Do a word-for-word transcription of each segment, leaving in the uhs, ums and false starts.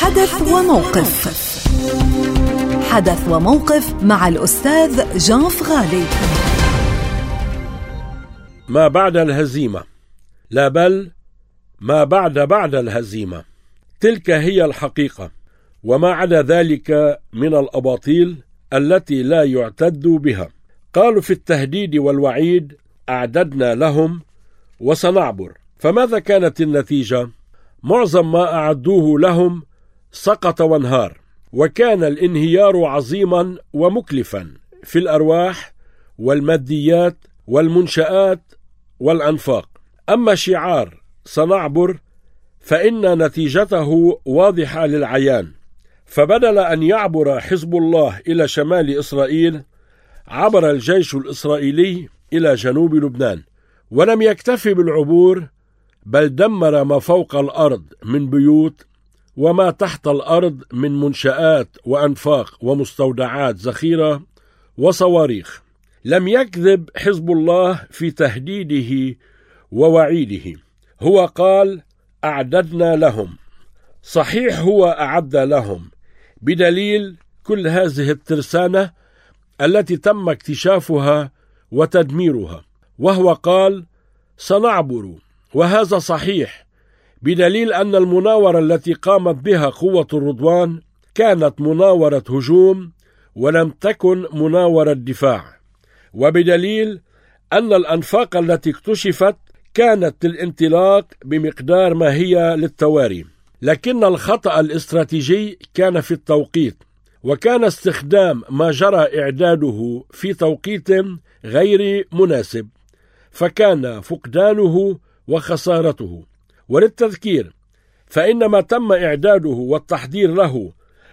حدث وموقف. حدث وموقف مع الأستاذ جان فغالي. ما بعد الهزيمة، لا بل ما بعد بعد الهزيمة، تلك هي الحقيقة، وما عدا ذلك من الأباطيل التي لا يعتد بها. قالوا في التهديد والوعيد: أعددنا لهم وسنعبر. فماذا كانت النتيجة؟ معظم ما أعدوه لهم سقط وانهار، وكان الانهيار عظيما ومكلفا في الأرواح والماديات والمنشآت والأنفاق. أما شعار سنعبر فإن نتيجته واضحة للعيان، فبدل أن يعبر حزب الله إلى شمال إسرائيل، عبر الجيش الإسرائيلي إلى جنوب لبنان، ولم يكتفي بالعبور، بل دمر ما فوق الأرض من بيوت وما تحت الأرض من منشآت وأنفاق ومستودعات ذخيرة وصواريخ. لم يكذب حزب الله في تهديده ووعيده، هو قال: أعددنا لهم. صحيح هو أعد لهم، بدليل كل هذه الترسانة التي تم اكتشافها وتدميرها، وهو قال: سنعبر. وهذا صحيح، بدليل أن المناورة التي قامت بها قوة الرضوان كانت مناورة هجوم ولم تكن مناورة دفاع، وبدليل أن الأنفاق التي اكتشفت كانت للانطلاق بمقدار ما هي للتواري، لكن الخطأ الاستراتيجي كان في التوقيت، وكان استخدام ما جرى إعداده في توقيت غير مناسب، فكان فقدانه وخسارته. وللتذكير، فإن ما تم إعداده والتحضير له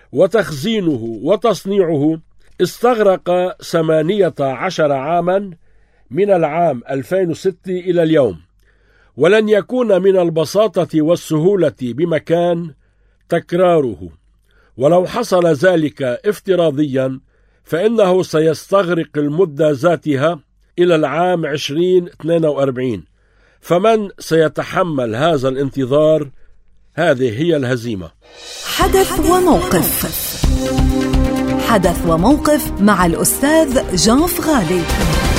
وتخزينه وتصنيعه استغرق ثمانية عشر عاما من العام ألفين وستة إلى اليوم، ولن يكون من البساطة والسهولة بمكان تكراره. ولو حصل ذلك افتراضيا فإنه سيستغرق المدة ذاتها إلى العام عشرين اثنين وأربعين، فمن سيتحمل هذا الانتظار؟ هذه هي الهزيمة. حدث وموقف. حدث وموقف مع الأستاذ جان فغالي.